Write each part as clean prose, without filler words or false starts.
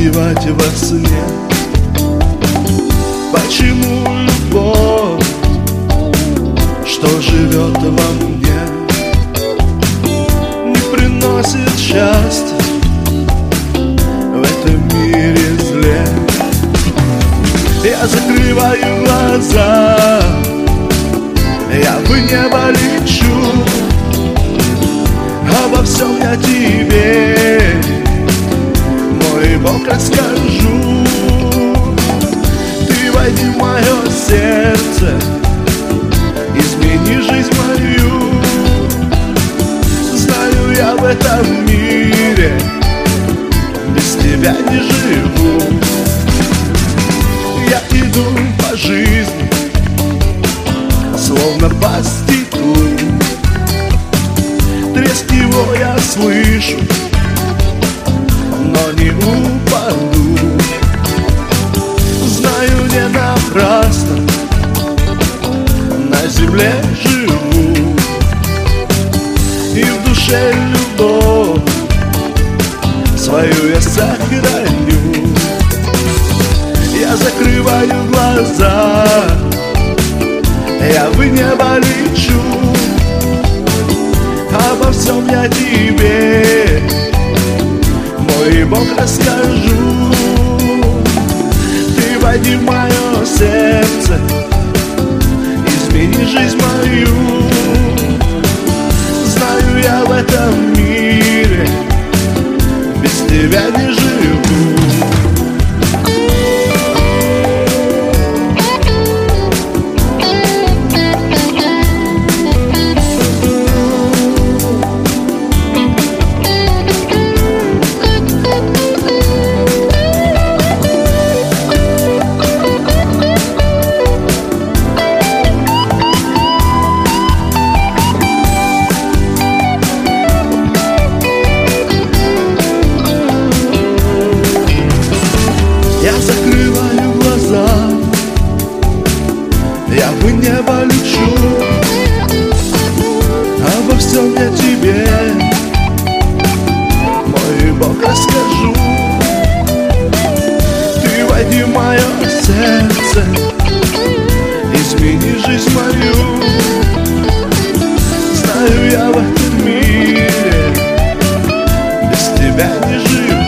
раздевать во сне. Почему любовь, что живет во мне, не приносит счастья в этом мире зле? Я закрываю глаза, я в небо лечу, обо всем я тебе, мой Бог, расскажу. Ты войди в мое сердце, измени жизнь мою. Знаю, я в этом мире без тебя не живу. Я иду по жизни, словно по стеклу. Треск его я слышу, но не упаду. Знаю, не напрасно на земле живу, и в душе любовь свою я сохраню. Я закрываю глаза, я в небо лечу, обо всем я тебе, мой Бог, расскажу. Ты войди в мое сердце, измени жизнь мою. Знаю, я в этом мире без тебя не живу. Я закрываю глаза, я в небо лечу, обо всем я тебе, мой Бог, расскажу. Ты войди в мое сердце, измени жизнь мою. Знаю, я в этом мире без тебя не живу.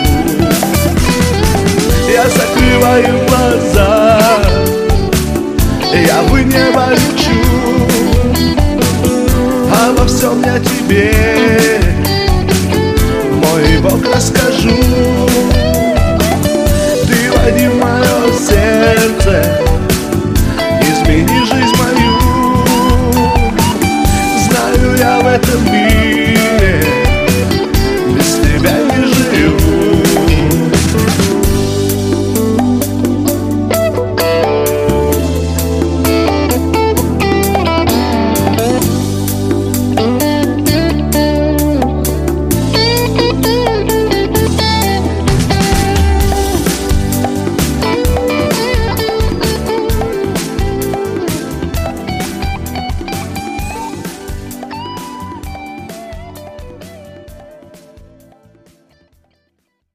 Я закрываю глаза, я в небо лечу, обо всем я тебе, мой Бог, расскажу.